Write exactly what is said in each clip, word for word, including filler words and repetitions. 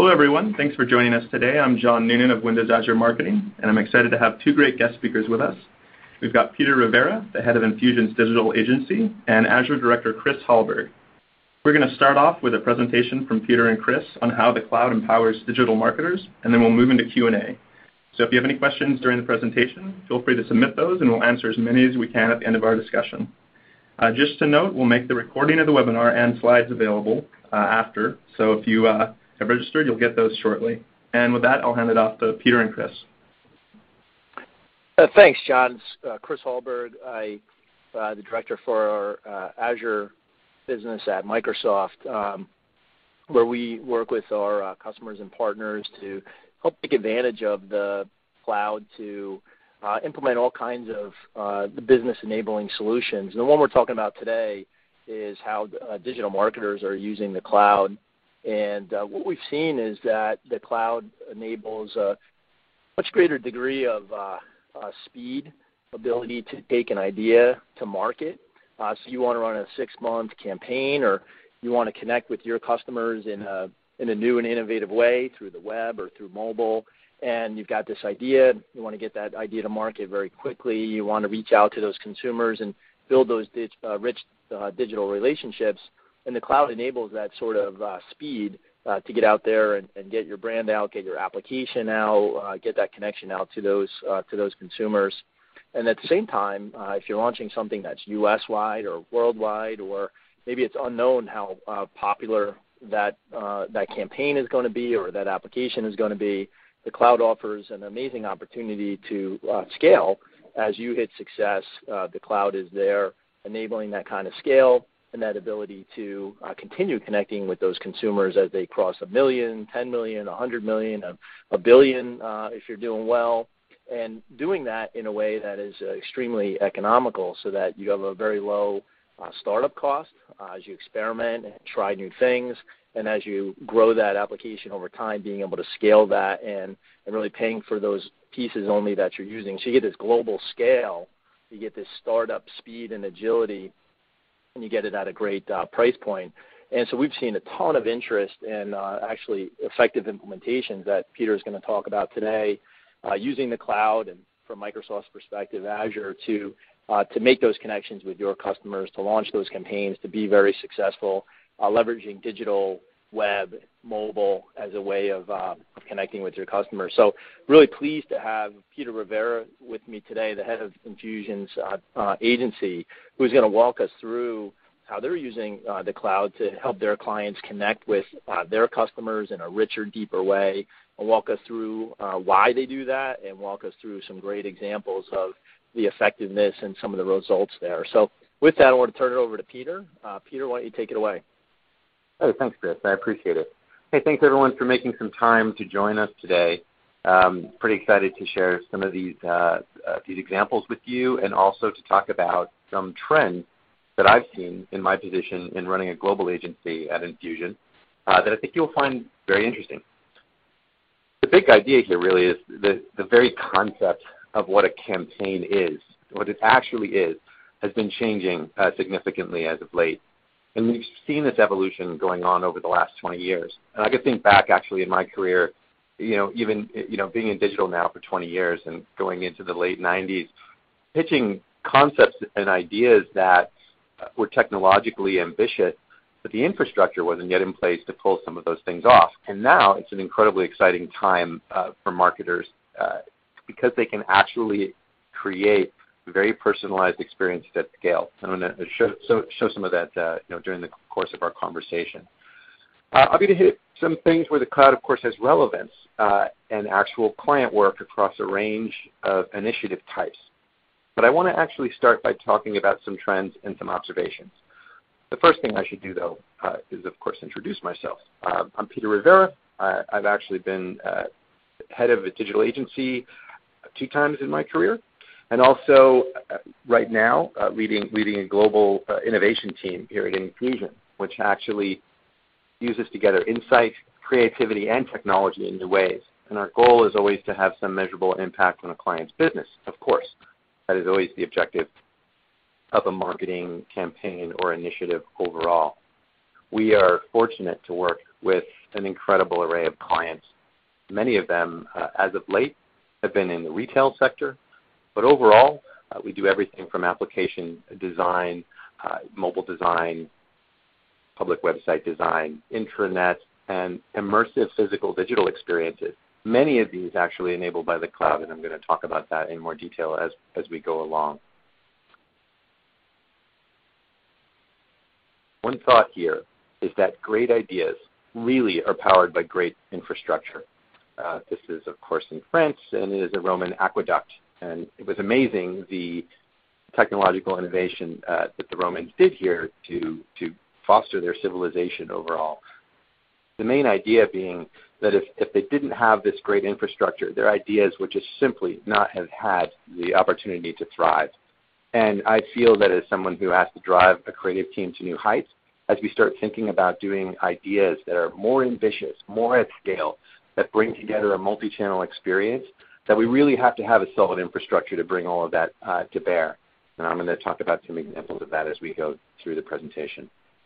Hello, everyone. Thanks for joining us today. I'm John Noonan of Windows Azure Marketing, and I'm excited to have two great guest speakers with us. We've got Peter Rivera, the head of Enfusion's digital agency, and Azure Director Chris Hallberg. We're going to start off with a presentation from Peter and Chris on how the cloud empowers digital marketers, and then we'll move into Q and A. So if you have any questions during the presentation, feel free to submit those, and we'll answer as many as we can at the end of our discussion. Uh, just to note, we'll make the recording of the webinar and slides available uh, after, so if you uh, have registered, you'll get those shortly. And with that, I'll hand it off to Peter and Chris. Uh, thanks, John. Uh, Chris Hallberg, I, uh, the director for our uh, Azure business at Microsoft, um, where we work with our uh, customers and partners to help take advantage of the cloud to uh, implement all kinds of uh, the business-enabling solutions. And the one we're talking about today is how uh, digital marketers are using the cloud. And uh, what we've seen is that the cloud enables a much greater degree of uh, uh, speed, ability to take an idea to market. Uh, so you want to run a six-month campaign, or you want to connect with your customers in a, in a new and innovative way through the web or through mobile, and you've got this idea. You want to get that idea to market very quickly. You want to reach out to those consumers and build those dig- uh, rich uh, digital relationships. And the cloud enables that sort of uh, speed uh, to get out there and, and get your brand out, get your application out, uh, get that connection out to those uh, to those consumers. And at the same time, uh, if you're launching something that's U S-wide or worldwide, or maybe it's unknown how uh, popular that uh, that campaign is going to be or that application is going to be, the cloud offers an amazing opportunity to uh, scale. As you hit success, uh, the cloud is there enabling that kind of scale and that ability to uh, continue connecting with those consumers as they cross a million, ten million, a hundred million, a, a billion uh, if you're doing well, and doing that in a way that is uh, extremely economical so that you have a very low uh, startup cost uh, as you experiment and try new things, and as you grow that application over time, being able to scale that and, and really paying for those pieces only that you're using. So you get this global scale, you get this startup speed and agility, and you get it at a great uh, price point. And so we've seen a ton of interest in uh, actually effective implementations that Peter is going to talk about today, uh, using the cloud and from Microsoft's perspective, Azure, to uh, to make those connections with your customers, to launch those campaigns, to be very successful, uh, leveraging digital, web, mobile as a way of, uh, of connecting with your customers. So really pleased to have Peter Rivera with me today, the head of Enfusion's uh, uh, agency, who's going to walk us through how they're using uh, the cloud to help their clients connect with uh, their customers in a richer, deeper way, and walk us through uh, why they do that, and walk us through some great examples of the effectiveness and some of the results there. So with that, I want to turn it over to Peter. Uh, Peter, why don't you take it away? Hey, thanks, Chris. I appreciate it. Hey, thanks, everyone, for making some time to join us today. Um, pretty excited to share some of these, uh, uh, these examples with you, and also to talk about some trends that I've seen in my position in running a global agency at Enfusion uh, that I think you'll find very interesting. The big idea here really is the, the very concept of what a campaign is, what it actually is, has been changing uh, significantly as of late. And we've seen this evolution going on over the last twenty years. And I could think back actually in my career, you know, even you know, being in digital now for twenty years and going into the late nineties, pitching concepts and ideas that were technologically ambitious, but the infrastructure wasn't yet in place to pull some of those things off. And now it's an incredibly exciting time uh, for marketers uh, because they can actually create very personalized experience at scale. I'm going to show, so, show some of that uh, you know, during the course of our conversation. Uh, I'm going to hit some things where the cloud, of course, has relevance uh, and actual client work across a range of initiative types. But I want to actually start by talking about some trends and some observations. The first thing I should do, though, uh, is, of course, introduce myself. Uh, I'm Peter Rivera. Uh, I've actually been uh, head of a digital agency two times in my career, and also uh, right now uh, leading, leading a global uh, innovation team here at Enfusion, which actually uses together insight, creativity, and technology in new ways. And our goal is always to have some measurable impact on a client's business, of course. That is always the objective of a marketing campaign or initiative overall. We are fortunate to work with an incredible array of clients. Many of them, uh, as of late, have been in the retail sector, but overall, uh, we do everything from application design, uh, mobile design, public website design, intranet, and immersive physical digital experiences. Many of these actually enabled by the cloud, and I'm going to talk about that in more detail as, as we go along. One thought here is that great ideas really are powered by great infrastructure. Uh, this is, of course, in France, and it is a Roman aqueduct. And it was amazing the technological innovation uh, that the Romans did here to, to foster their civilization overall. The main idea being that if, if they didn't have this great infrastructure, their ideas would just simply not have had the opportunity to thrive. And I feel that as someone who has to drive a creative team to new heights, as we start thinking about doing ideas that are more ambitious, more at scale, that bring together a multi-channel experience, that we really have to have a solid infrastructure to bring all of that uh, to bear. And I'm going to talk about some examples of that as we go through the presentation.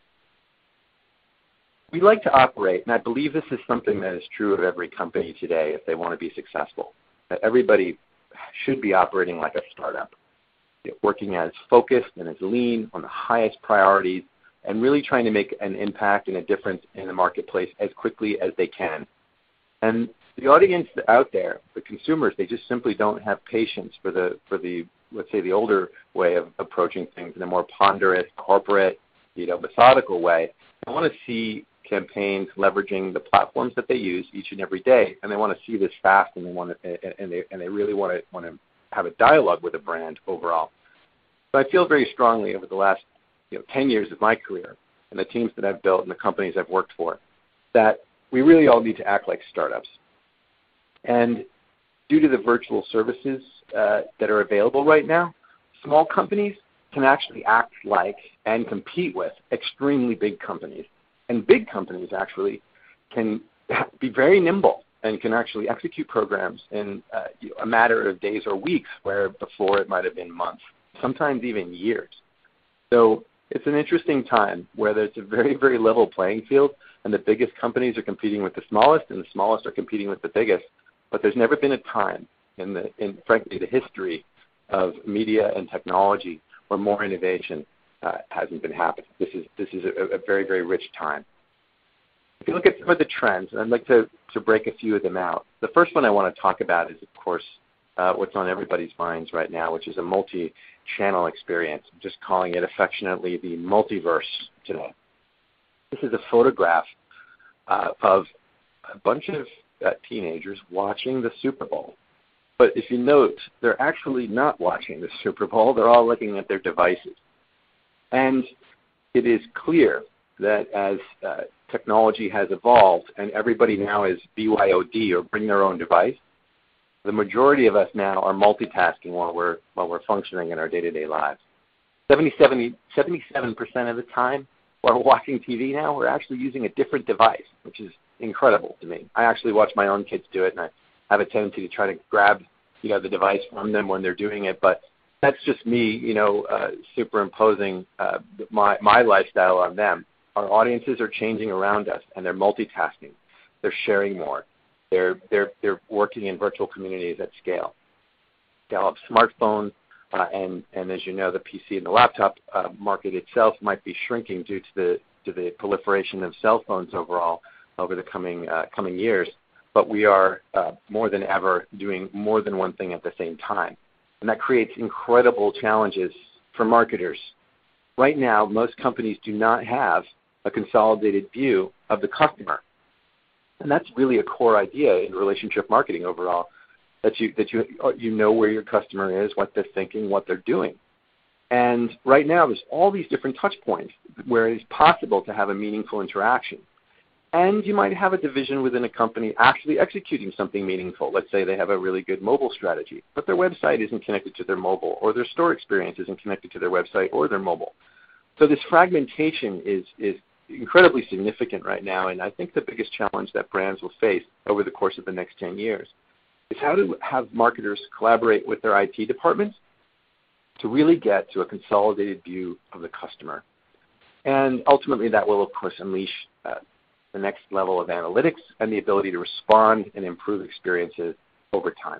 We like to operate, and I believe this is something that is true of every company today if they want to be successful, that everybody should be operating like a startup, working as focused and as lean on the highest priorities, and really trying to make an impact and a difference in the marketplace as quickly as they can. And the audience out there, the consumers, they just simply don't have patience for the, for the let's say, the older way of approaching things in a more ponderous, corporate, you know, methodical way. They want to see campaigns leveraging the platforms that they use each and every day, and they want to see this fast, and they want to, and they, and they really want to want to have a dialogue with a brand overall. So I feel very strongly over the last you know, ten years of my career and the teams that I've built and the companies I've worked for, that we really all need to act like startups. And due to the virtual services uh, that are available right now, small companies can actually act like and compete with extremely big companies. And big companies actually can be very nimble and can actually execute programs in uh, a matter of days or weeks, where before it might have been months, sometimes even years. So it's an interesting time where it's a very, very level playing field, and the biggest companies are competing with the smallest, and the smallest are competing with the biggest. But there's never been a time in, the, in frankly, the history of media and technology where more innovation uh, hasn't been happening. This is, this is a, a very, very rich time. If you look at some of the trends, I'd like to, to break a few of them out. The first one I want to talk about is, of course, uh, what's on everybody's minds right now, which is a multi-channel experience. I'm just calling it affectionately the multiverse today. This is a photograph uh, of a bunch of uh, teenagers watching the Super Bowl. But if you note, they're actually not watching the Super Bowl. They're all looking at their devices. And it is clear that as uh, technology has evolved and everybody now is B Y O D, or bring their own device, the majority of us now are multitasking while we're, while we're functioning in our day-to-day lives. seventy-seven percent of the time while we're watching T V now, we're actually using a different device, which is incredible to me. I actually watch my own kids do it, and I have a tendency to try to grab you know, the device from them when they're doing it, but that's just me, you know, uh, superimposing uh, my, my lifestyle on them. Our audiences are changing around us, and they're multitasking. They're sharing more. They're, they're, they're working in virtual communities at scale. They all have smartphones, uh, and, and as you know, the P C and the laptop uh, market itself might be shrinking due to the, to the proliferation of cell phones overall over the coming, uh, coming years. But we are uh, more than ever doing more than one thing at the same time. And that creates incredible challenges for marketers. Right now, most companies do not have a consolidated view of the customer. And that's really a core idea in relationship marketing overall, that you, that you, you know where your customer is, what they're thinking, what they're doing. And right now, there's all these different touch points where it is possible to have a meaningful interaction. And you might have a division within a company actually executing something meaningful. Let's say they have a really good mobile strategy, but their website isn't connected to their mobile, or their store experience isn't connected to their website or their mobile. So this fragmentation is, is incredibly significant right now, and I think the biggest challenge that brands will face over the course of the next ten years is how to have marketers collaborate with their I T departments to really get to a consolidated view of the customer. And ultimately that will, of course, unleash uh, the next level of analytics and the ability to respond and improve experiences over time.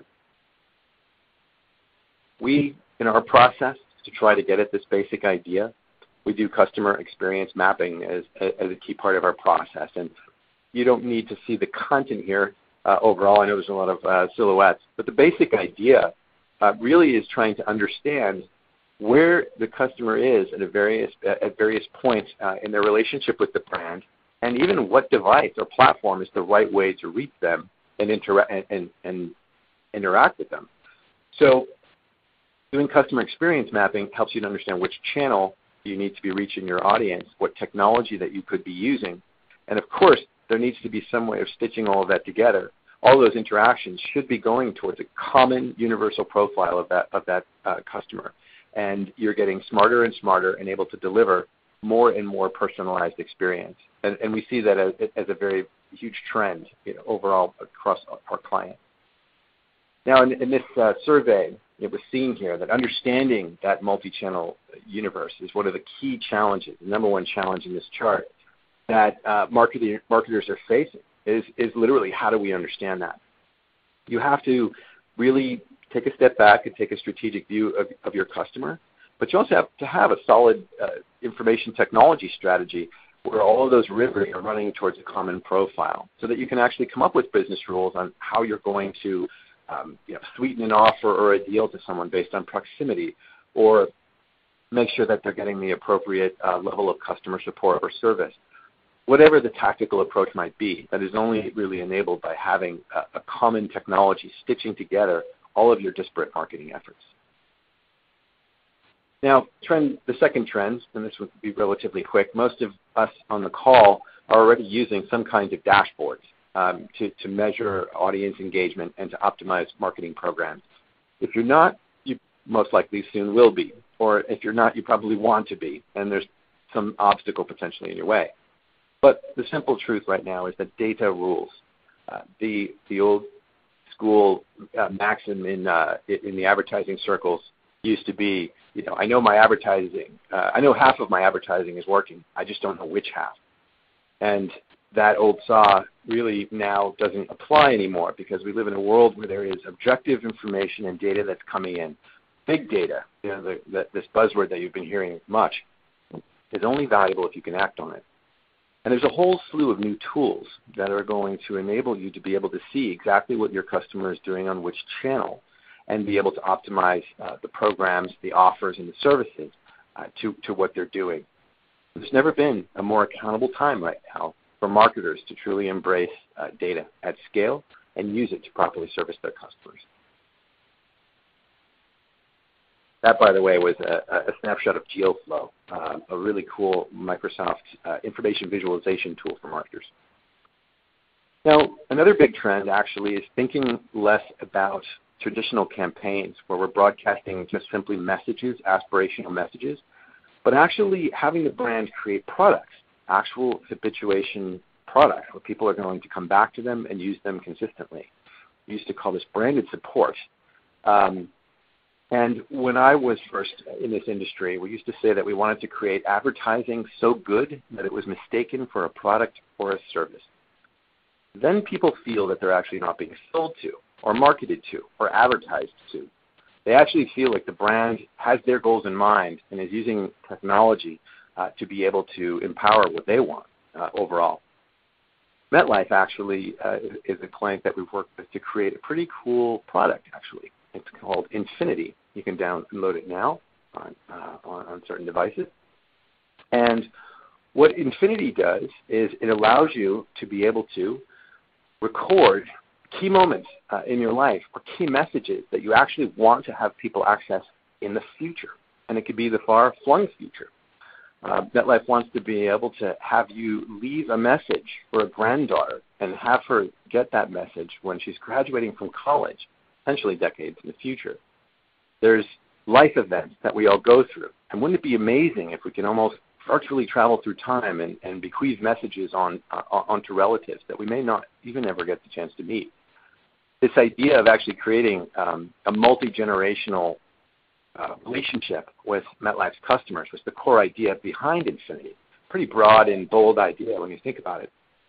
We, in our process, to try to get at this basic idea, we do customer experience mapping as, as a key part of our process. And you don't need to see the content here uh, overall. I know there's a lot of uh, silhouettes. But the basic idea uh, really is trying to understand where the customer is at, a various, at various points uh, in their relationship with the brand, and even what device or platform is the right way to reach them and, intera- and, and, and interact with them. So doing customer experience mapping helps you to understand which channel you need to be reaching your audience, what technology that you could be using. And of course, there needs to be some way of stitching all of that together. All those interactions should be going towards a common universal profile of that, of that uh, customer. And you're getting smarter and smarter and able to deliver more and more personalized experience. And, and we see that as, as a very huge trend, you know, overall across our clients. Now, in, in this uh, survey, it was seen here that understanding that multi-channel universe is one of the key challenges, the number one challenge in this chart that uh, marketer, marketers are facing is, is literally how do we understand that? You have to really take a step back and take a strategic view of, of your customer, but you also have to have a solid uh, information technology strategy where all of those rivers are running towards a common profile so that you can actually come up with business rules on how you're going to um, you know, sweeten an offer or a deal to someone based on proximity, or make sure that they're getting the appropriate uh, level of customer support or service. Whatever the tactical approach might be, that is only really enabled by having a, a common technology stitching together all of your disparate marketing efforts. Now, trend, the second trend, and this would be relatively quick, most of us on the call are already using some kind of dashboards um, to, to measure audience engagement and to optimize marketing programs. If you're not, you most likely soon will be. Or if you're not, you probably want to be, and there's some obstacle potentially in your way. But the simple truth right now is that data rules. Uh, the, the old school uh, maxim in, uh, in the advertising circles used to be, you know, I know my advertising, uh, I know half of my advertising is working. I just don't know which half. And that old saw really now doesn't apply anymore because we live in a world where there is objective information and data that's coming in. Big data, you know, the, the, this buzzword that you've been hearing much, is only valuable if you can act on it. And there's a whole slew of new tools that are going to enable you to be able to see exactly what your customer is doing on which channel and be able to optimize uh, the programs, the offers, and the services uh, to, to what they're doing. There's never been a more accountable time right now for marketers to truly embrace uh, data at scale and use it to properly service their customers. That, by the way, was a, a snapshot of GeoFlow, uh, a really cool Microsoft uh, information visualization tool for marketers. Now, another big trend actually is thinking less about traditional campaigns where we're broadcasting just simply messages, aspirational messages, but actually having the brand create products, actual habituation products where people are going to come back to them and use them consistently. We used to call this branded support. Um, And when I was first in this industry, we used to say that we wanted to create advertising so good that it was mistaken for a product or a service. Then people feel that they're actually not being sold to or marketed to or advertised to. They actually feel like the brand has their goals in mind and is using technology uh, to be able to empower what they want uh, overall. MetLife actually uh, is a client that we've worked with to create a pretty cool product, actually. It's called Infinity. You can download it now on, uh, on, on certain devices. And what Infinity does is it allows you to be able to record key moments uh, in your life or key messages that you actually want to have people access in the future. And it could be the far-flung future. Uh, MetLife wants to be able to have you leave a message for a granddaughter and have her get that message when she's graduating from college, potentially decades in the future. There's life events that we all go through. And wouldn't it be amazing if we can almost virtually travel through time and, and bequeath messages on, uh, onto relatives that we may not even ever get the chance to meet? This idea of actually creating um, a multi-generational uh, relationship with MetLife's customers was the core idea behind Infinity. Pretty broad and bold idea when you think about it.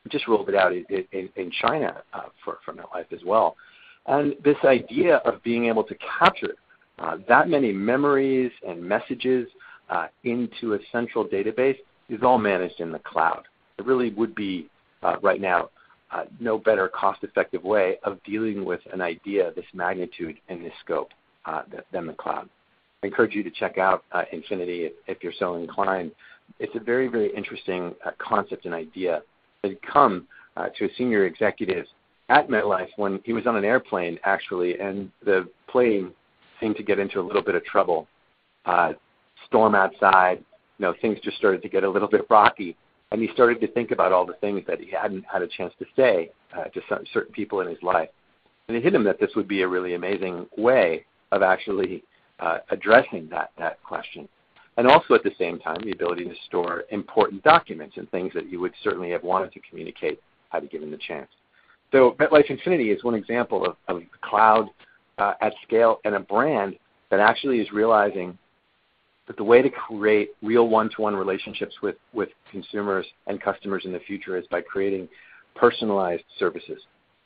We just rolled it out in, in, in China uh, for, for MetLife as well. And this idea of being able to capture uh, that many memories and messages uh, into a central database is all managed in the cloud. It really would be uh, right now uh, no better cost-effective way of dealing with an idea of this magnitude and this scope uh, than the cloud. I encourage you to check out uh, Infinity if, if you're so inclined. It's a very, very interesting uh, concept and idea that had come uh, to a senior executive at MetLife when he was on an airplane, actually, and the plane seemed to get into a little bit of trouble. Uh, storm outside, you know, things just started to get a little bit rocky, and he started to think about all the things that he hadn't had a chance to say uh, to some, certain people in his life. And it hit him that this would be a really amazing way of actually uh, addressing that, that question. And also at the same time, the ability to store important documents and things that you would certainly have wanted to communicate had you given the chance. So MetLife Infinity is one example of, of the cloud uh, at scale and a brand that actually is realizing that the way to create real one-to-one relationships with, with consumers and customers in the future is by creating personalized services.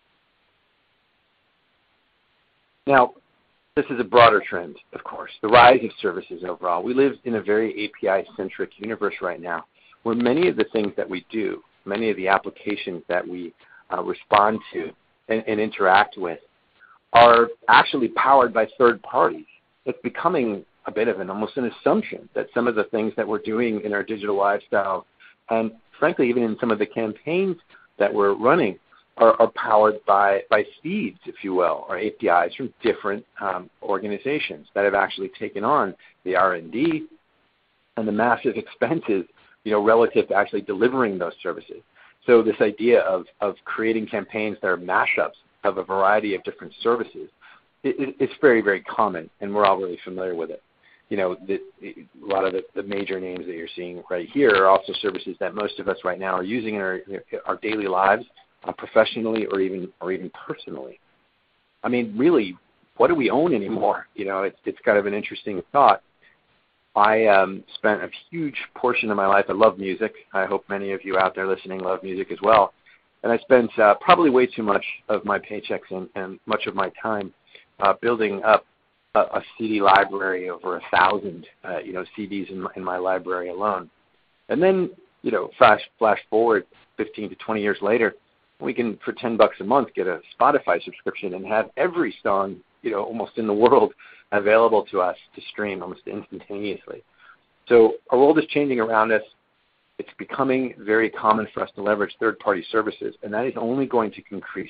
Now, this is a broader trend, of course, the rise of services overall. We live in a very A P I-centric universe right now where many of the things that we do, many of the applications that we uh, respond to and, and interact with are actually powered by third parties. It's becoming a bit of an almost an assumption that some of the things that we're doing in our digital lifestyle and frankly even in some of the campaigns that we're running are, are powered by, by feeds, if you will, or A P Is from different um, organizations that have actually taken on the R and D and the massive expenses, you know, relative to actually delivering those services. So this idea of, of creating campaigns that are mashups of a variety of different services, it, it's very, very common, and we're all really familiar with it. You know, the, a lot of the, the major names that you're seeing right here are also services that most of us right now are using in our, our daily lives, uh, professionally or even or even personally. I mean, really, what do we own anymore? You know, it's it's kind of an interesting thought. I um, spent a huge portion of my life. I love music. I hope many of you out there listening love music as well. And I spent uh, probably way too much of my paychecks and, and much of my time uh, building up a, a C D library, over a thousand, uh, you know, C Ds in my, in my library alone. And then, you know, flash flash forward fifteen to twenty years later, we can for ten bucks a month get a Spotify subscription and have every song, you know, almost in the world available to us to stream almost instantaneously. So our world is changing around us. It's becoming very common for us to leverage third-party services, and that is only going to increase.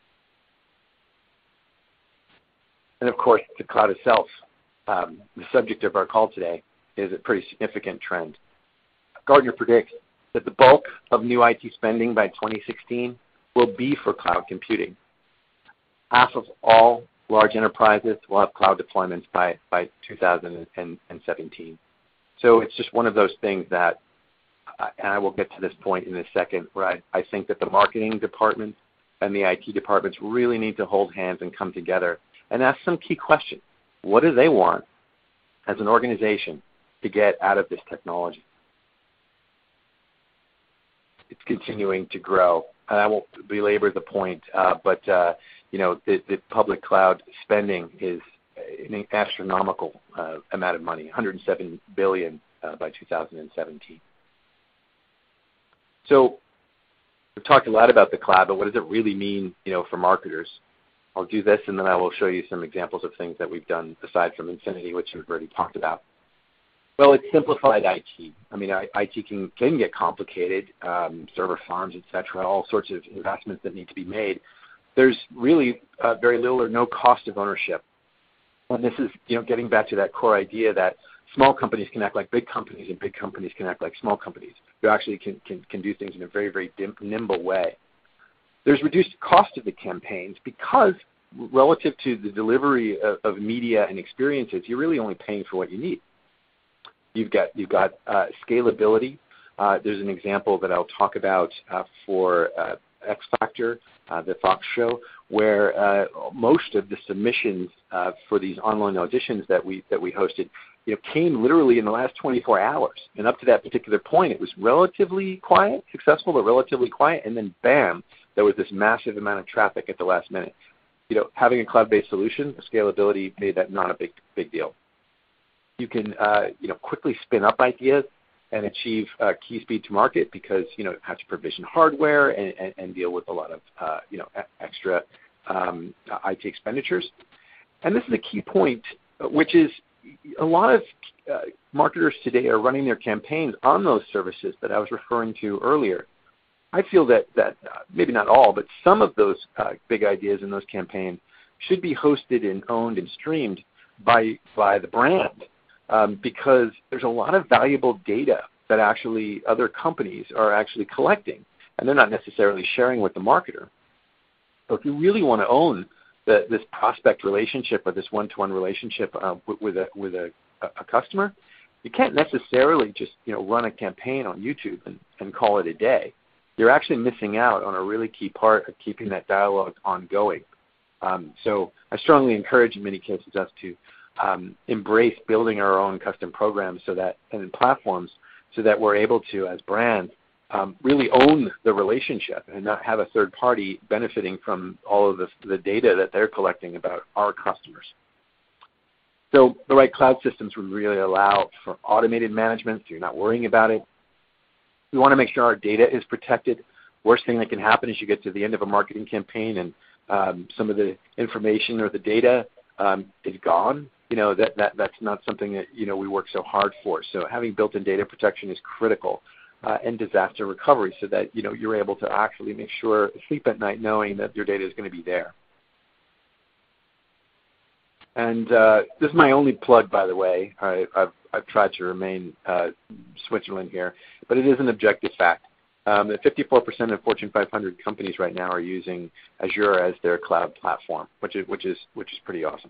And of course, the cloud itself, um, the subject of our call today, is a pretty significant trend. Gartner predicts that the bulk of new I T spending by twenty sixteen will be for cloud computing. Half of all large enterprises will have cloud deployments by, by two thousand seventeen. So it's just one of those things that, uh, and I will get to this point in a second, where I, I think that the marketing department and the I T departments really need to hold hands and come together and ask some key questions. What do they want as an organization to get out of this technology? It's continuing to grow. And I won't belabor the point, uh, but uh, you know, the, the public cloud spending is an astronomical uh, amount of money, one hundred seven billion dollars uh, by two thousand seventeen. So we've talked a lot about the cloud, but what does it really mean, you know, for marketers? I'll do this, and then I will show you some examples of things that we've done aside from Infinity, which we've already talked about. Well, it's simplified I T. I mean, I T can, can get complicated, um, server farms, et cetera, all sorts of investments that need to be made. There's really uh, very little or no cost of ownership. And this is, you know, getting back to that core idea that small companies can act like big companies and big companies can act like small companies who actually can, can, can do things in a very, very dim, nimble way. There's reduced cost of the campaigns because relative to the delivery of, of media and experiences, you're really only paying for what you need. You've got, you've got uh, scalability. Uh, there's an example that I'll talk about uh, for uh, X Factor, uh, the Fox show, where uh, most of the submissions uh, for these online auditions that we that we hosted, you know, came literally in the last twenty-four hours. And up to that particular point, it was relatively quiet, successful, but relatively quiet. And then, bam, there was this massive amount of traffic at the last minute. You know, having a cloud-based solution, scalability made that not a big big deal. You can uh, you know quickly spin up ideas and achieve uh, key speed to market because you know you have to provision hardware and, and, and deal with a lot of uh, you know extra um, I T expenditures. And this is a key point, which is a lot of uh, marketers today are running their campaigns on those services that I was referring to earlier. I feel that, that uh, maybe not all, but some of those uh, big ideas in those campaigns should be hosted and owned and streamed by, by the brand um, because there's a lot of valuable data that actually other companies are actually collecting, and they're not necessarily sharing with the marketer. So if you really want to own the, this prospect relationship or this one-to-one relationship uh, with, a, with a, a customer, you can't necessarily just you know, run a campaign on YouTube and, and call it a day. You're actually missing out on a really key part of keeping that dialogue ongoing. Um, so I strongly encourage in many cases us to um, embrace building our own custom programs so that, and platforms so that we're able to, as brands, um, really own the relationship and not have a third party benefiting from all of the, the data that they're collecting about our customers. So the right cloud systems would really allow for automated management so you're not worrying about it. We want to make sure our data is protected. Worst thing that can happen is you get to the end of a marketing campaign and um, some of the information or the data um, is gone. You know, that, that, that's not something that, you know, we work so hard for. So having built-in data protection is critical uh, and disaster recovery so that, you know, you're able to actually make sure, sleep at night knowing that your data is going to be there. And uh, this is my only plug, by the way. I, I've, I've tried to remain uh, Switzerland here, but it is an objective fact. Um, that fifty-four percent of Fortune five hundred companies right now are using Azure as their cloud platform, which is, which is, which is pretty awesome.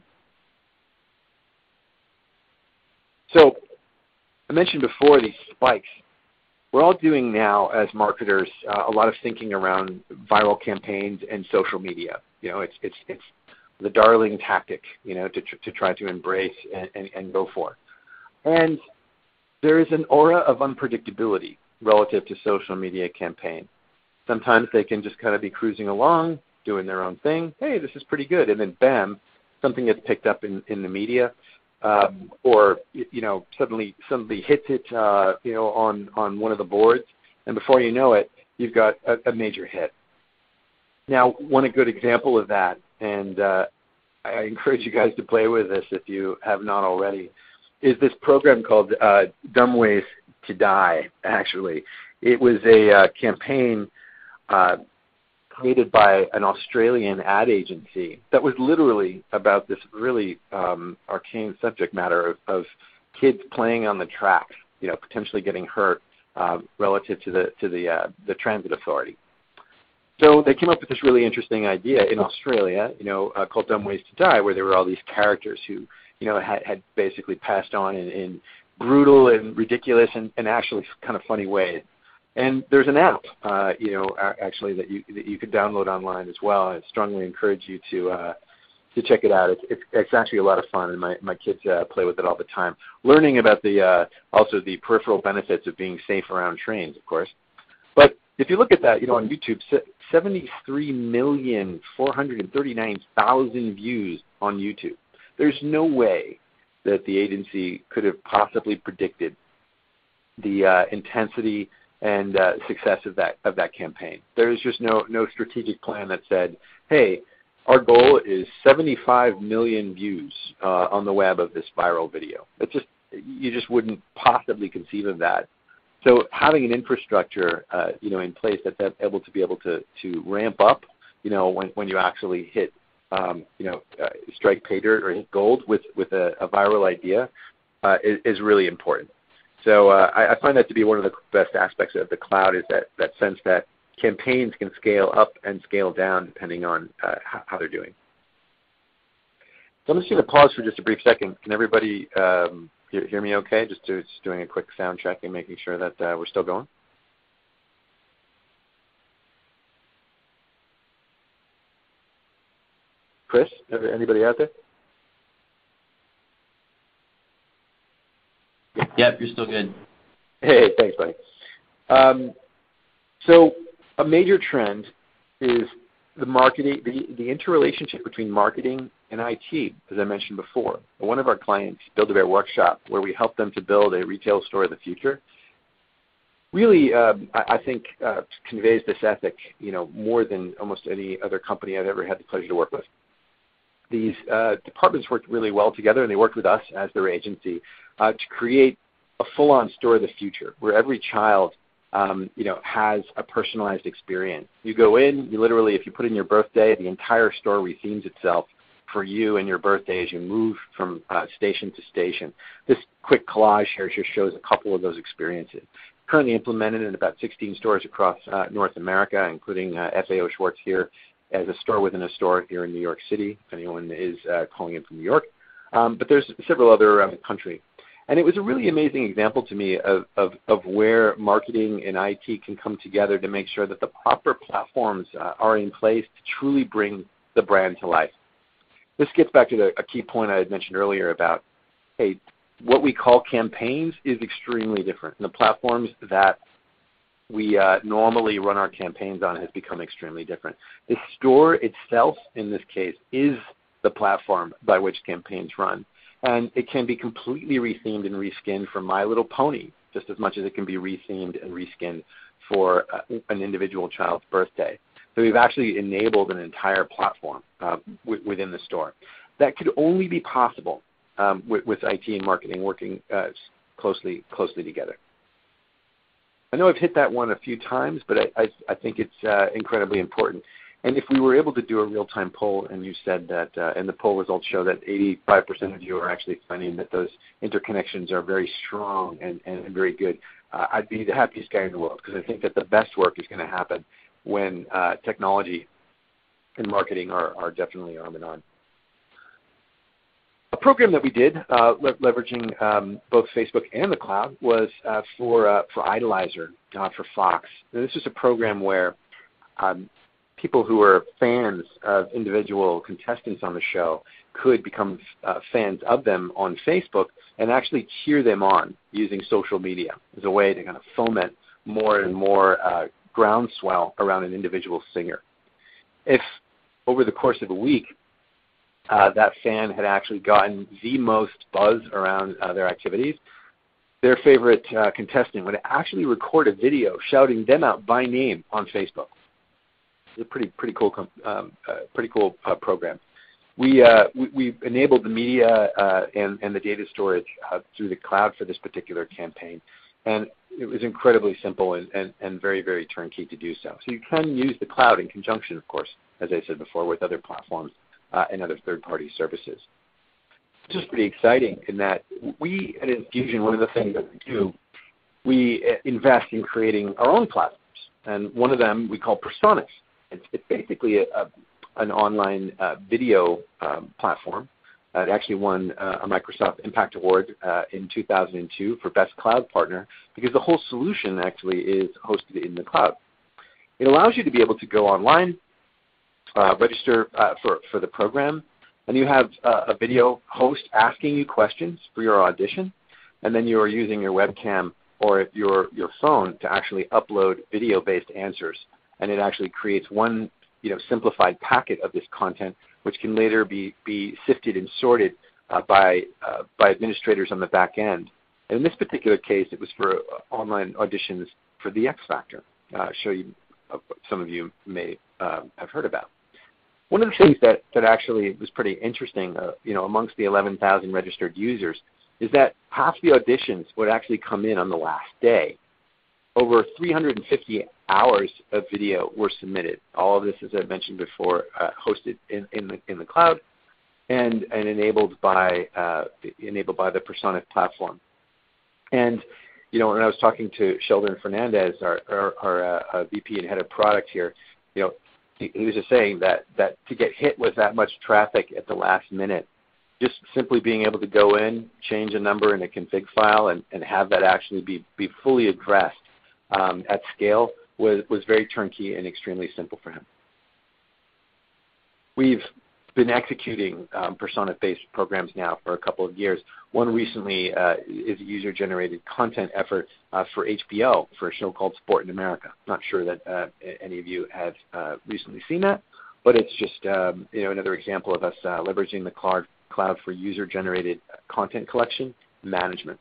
So I mentioned before these spikes. We're all doing now as marketers uh, a lot of thinking around viral campaigns and social media. You know, it's, it's, it's the darling tactic, you know, to, tr to try to embrace and, and, and go for. And there is an aura of unpredictability relative to social media campaigns. Sometimes they can just kind of be cruising along, doing their own thing. Hey, this is pretty good. And then bam, something gets picked up in, in the media. Um, or, you know, suddenly somebody hits it, uh, you know, on, on one of the boards. And before you know it, you've got a, a major hit. Now, one good example of that, and uh, I encourage you guys to play with this if you have not already, is this program called uh, Dumb Ways to Die, actually. It was a uh, campaign uh, created by an Australian ad agency that was literally about this really um, arcane subject matter of, of kids playing on the tracks, you know, potentially getting hurt uh, relative to the, to the, uh, the transit authority. So they came up with this really interesting idea in Australia, you know, uh, called Dumb Ways to Die, where there were all these characters who, you know, had, had basically passed on in, in brutal and ridiculous and, and actually kind of funny ways. And there's an app, uh, you know, actually that you that you could download online as well. I strongly encourage you to uh, to check it out. It's, it's it's actually a lot of fun, and my my kids uh, play with it all the time, learning about the uh, also the peripheral benefits of being safe around trains, of course. But if you look at that, you know, on YouTube, seventy-three million four hundred thirty-nine thousand views on YouTube. There's no way that the agency could have possibly predicted the uh, intensity and uh, success of that of that campaign. There is just no no strategic plan that said, hey, our goal is seventy-five million views uh, on the web of this viral video. It just you just wouldn't possibly conceive of that. So having an infrastructure, uh, you know, in place that's able to be able to to ramp up, you know, when when you actually hit, um, you know, uh, strike pay dirt or hit gold with with a, a viral idea, uh, is, is really important. So uh, I, I find that to be one of the best aspects of the cloud is that that sense that campaigns can scale up and scale down depending on uh, how, how they're doing. So I'm just going to pause for just a brief second. Can everybody um, hear, hear me okay? Just, to, just doing a quick sound check and making sure that uh, we're still going. Chris, anybody out there? Yep, you're still good. Hey, thanks, buddy. Um, so a major trend is the marketing, the, the interrelationship between marketing and I T, as I mentioned before. One of our clients, Build-A-Bear Workshop, where we help them to build a retail store of the future, really, um, I, I think, uh, conveys this ethic, you know, more than almost any other company I've ever had the pleasure to work with. These uh, departments worked really well together, and they worked with us as their agency uh, to create a full-on store of the future where every child um, you know, has a personalized experience. You go in, you literally, if you put in your birthday, the entire store rethemes itself for you and your birthday as you move from uh, station to station. This quick collage here just shows a couple of those experiences. Currently implemented in about sixteen stores across uh, North America, including uh, F A O Schwarz here as a store within a store here in New York City, if anyone is uh, calling in from New York. Um, but there's several other around the country. And it was a really amazing example to me of, of, of where marketing and I T can come together to make sure that the proper platforms uh, are in place to truly bring the brand to life. This gets back to the, a key point I had mentioned earlier about, hey, what we call campaigns is extremely different. And the platforms that we uh, normally run our campaigns on has become extremely different. The store itself, in this case, is the platform by which campaigns run. And it can be completely rethemed and reskinned for My Little Pony, just as much as it can be rethemed and reskinned for uh, an individual child's birthday. So we've actually enabled an entire platform uh, w- within the store. That could only be possible um, with, with I T and marketing working uh, closely, closely together. I know I've hit that one a few times, but I, I, I think it's uh, incredibly important. And if we were able to do a real-time poll, and you said that, uh, and the poll results show that eighty-five percent of you are actually finding that those interconnections are very strong and, and very good, uh, I'd be the happiest guy in the world, because I think that the best work is going to happen when uh, technology and marketing are, are definitely arm in arm. A program that we did, uh, le- leveraging um, both Facebook and the cloud, was uh, for uh, for Idolizer, uh, for Fox. Now, this is a program where um, people who are fans of individual contestants on the show could become uh, fans of them on Facebook and actually cheer them on using social media as a way to kind of foment more and more uh, groundswell around an individual singer. If over the course of a week uh, that fan had actually gotten the most buzz around uh, their activities, their favorite uh, contestant would actually record a video shouting them out by name on Facebook. It's a pretty pretty cool um, uh, pretty cool uh, program. We, uh, we we enabled the media uh, and and the data storage uh, through the cloud for this particular campaign, and it was incredibly simple and, and, and very very turnkey to do so. So you can use the cloud in conjunction, of course, as I said before, with other platforms uh, and other third-party services. It's just pretty exciting in that we at Infusion, one of the things that we do, we invest in creating our own platforms, and one of them we call Personas. It's, it's basically a, a, an online uh, video um, platform. Uh, it actually won uh, a Microsoft Impact Award uh, in two thousand two for Best Cloud Partner because the whole solution actually is hosted in the cloud. It allows you to be able to go online, uh, register uh, for, for the program, and you have uh, a video host asking you questions for your audition, and then you are using your webcam or your, your phone to actually upload video-based answers. And it actually creates one, you know, simplified packet of this content, which can later be, be sifted and sorted uh, by, uh, by administrators on the back end. And in this particular case, it was for uh, online auditions for the X Factor, uh, show you, uh, some of you may uh, have heard about. One of the things that, that actually was pretty interesting, uh, you know, amongst the eleven thousand registered users, is that half the auditions would actually come in on the last day. Over three hundred fifty hours of video were submitted. All of this, as I mentioned before, uh, hosted in, in, the, in the cloud and, and enabled by uh, enabled by the Persona platform. And you know, when I was talking to Sheldon Fernandez, our, our, our uh, V P and head of product here, you know, he, he was just saying that that to get hit with that much traffic at the last minute, just simply being able to go in, change a number in a config file, and, and have that actually be, be fully addressed Um, at scale was, was very turnkey and extremely simple for him. We've been executing um, persona-based programs now for a couple of years. One recently uh, is a user-generated content effort uh, for H B O for a show called Sport in America. Not sure that uh, any of you have uh, recently seen that, but it's just um, you know another example of us uh, leveraging the cloud, cloud for user-generated content collection management.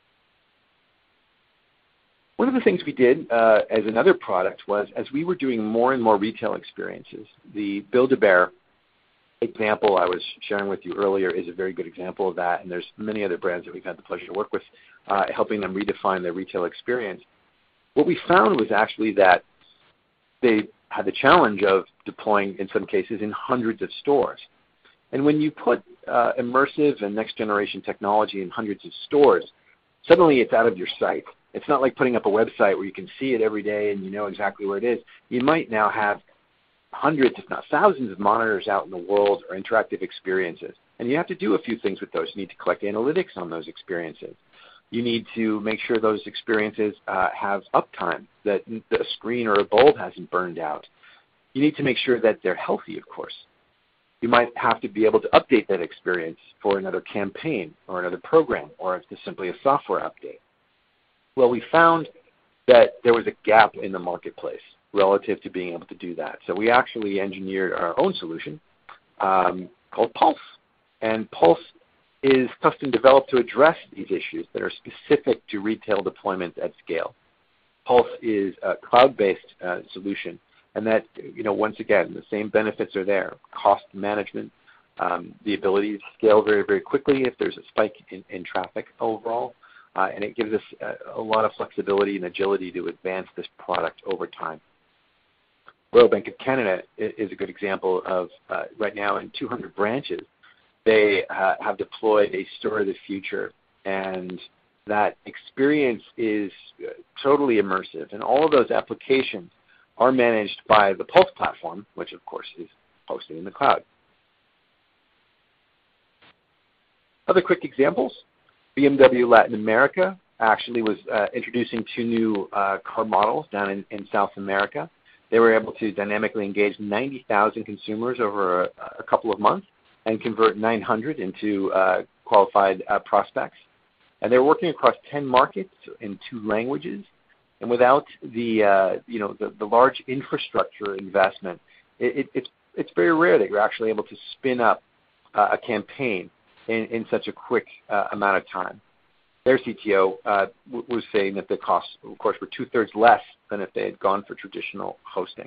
One of the things we did uh, as another product was as we were doing more and more retail experiences, the Build-A-Bear example I was sharing with you earlier is a very good example of that, and there's many other brands that we've had the pleasure to work with, uh, helping them redefine their retail experience. What we found was actually that they had the challenge of deploying, in some cases, in hundreds of stores. And when you put uh, immersive and next-generation technology in hundreds of stores, suddenly it's out of your sight. It's not like putting up a website where you can see it every day and you know exactly where it is. You might now have hundreds, if not thousands, of monitors out in the world or interactive experiences. And you have to do a few things with those. You need to collect analytics on those experiences. You need to make sure those experiences uh, have uptime, that the screen or a bulb hasn't burned out. You need to make sure that they're healthy, of course. You might have to be able to update that experience for another campaign or another program, or if it's simply a software update. Well, we found that there was a gap in the marketplace relative to being able to do that. So we actually engineered our own solution um, called Pulse. And Pulse is custom developed to address these issues that are specific to retail deployment at scale. Pulse is a cloud-based uh, solution, and that, you know, once again, the same benefits are there: cost management, um, the ability to scale very, very quickly if there's a spike in, in traffic overall, uh, and it gives us a, a lot of flexibility and agility to advance this product over time. Royal Bank of Canada is a good example of, uh, right now in two hundred branches, they uh, have deployed a store of the future, and that experience is totally immersive. And all of those applications are managed by the Pulse platform, which of course is hosted in the cloud. Other quick examples: B M W Latin America actually was uh, introducing two new uh, car models down in, in South America. They were able to dynamically engage ninety thousand consumers over a, a couple of months and convert nine hundred into uh, qualified uh, prospects. And they're working across ten markets in two languages. And without the, uh, you know, the, the large infrastructure investment, it, it, it's, it's very rare that you're actually able to spin up uh, a campaign in, in such a quick uh, amount of time. Their C T O uh, w- was saying that the costs, of course, were two-thirds less than if they had gone for traditional hosting.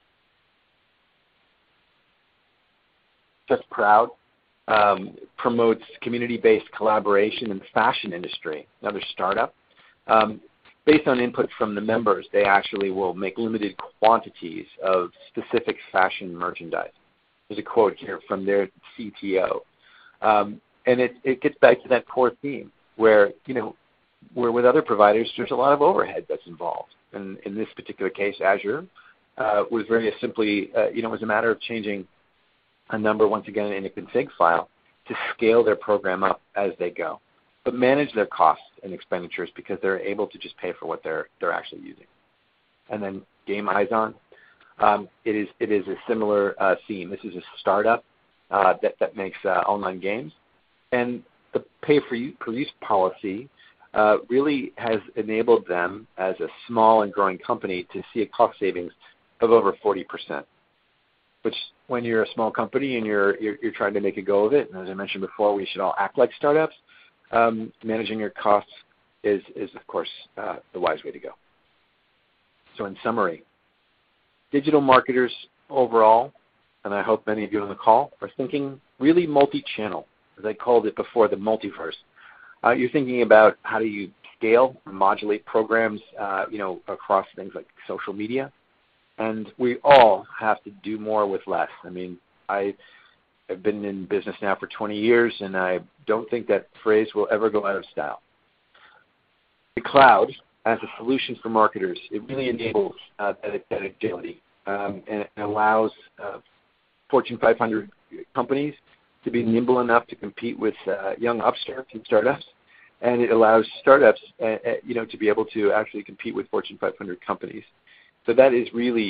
Just Proud um, promotes community-based collaboration in the fashion industry, another startup. Um, based on input from the members, they actually will make limited quantities of specific fashion merchandise. There's a quote here from their C T O. Um, and it, it gets back to that core theme, where, you know, where with other providers, there's a lot of overhead that's involved. And in this particular case, Azure uh, was very simply, uh, you know, it was a matter of changing a number, once again, in a config file to scale their program up as they go, but manage their costs and expenditures because they're able to just pay for what they're they're actually using. And then Game Izon, um, it is it is a similar uh, theme. This is a startup uh, that that makes uh, online games, and the pay-for-use policy uh, really has enabled them as a small and growing company to see a cost savings of over forty percent, which when you're a small company and you're, you're, you're trying to make a go of it, and as I mentioned before, we should all act like startups, um, managing your costs is, is of course, uh, the wise way to go. So in summary, digital marketers overall, and I hope many of you on the call, are thinking really multi-channel. As I called it before, the multiverse. Uh, you're thinking about how do you scale, modulate programs, uh, you know, across things like social media, and we all have to do more with less. I mean, I have been in business now for twenty years, and I don't think that phrase will ever go out of style. The cloud, as a solution for marketers, it really enables uh, that, that agility, um, and it allows uh, Fortune five hundred companies to be nimble enough to compete with uh, young upstarts and startups, and it allows startups, uh, uh, you know, to be able to actually compete with Fortune five hundred companies. So that is really